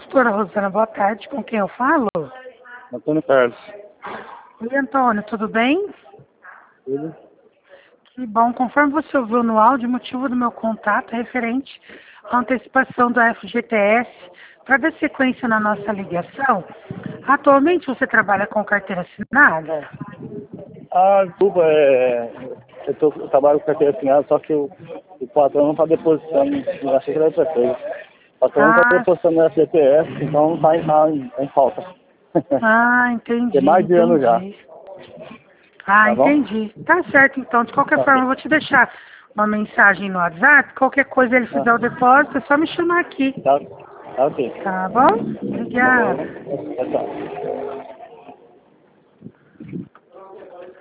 doutora Rosana, boa tarde. Com quem eu falo? Antônio Carlos. Oi, Antônio, tudo bem? Tudo? Que bom. Conforme você ouviu no áudio, o motivo do meu contato é referente à antecipação do FGTS. Para dar sequência na nossa ligação, atualmente você trabalha com carteira assinada? Desculpa, eu trabalho com carteira assinada, só que o patrão não está depositando, eu achei que era outra coisa. O patrão não está Ah, depositando no FGTS, então está em falta. Tem entendi, mais de ano já, entendi. Ah, tá bom? entendi. Tá certo, então. De qualquer forma, eu vou te deixar uma mensagem no WhatsApp. Qualquer coisa ele Ah, fizer o depósito, é só me chamar aqui. tá ok. Tá bom? Tá bom. Obrigada. Tchau, tchau.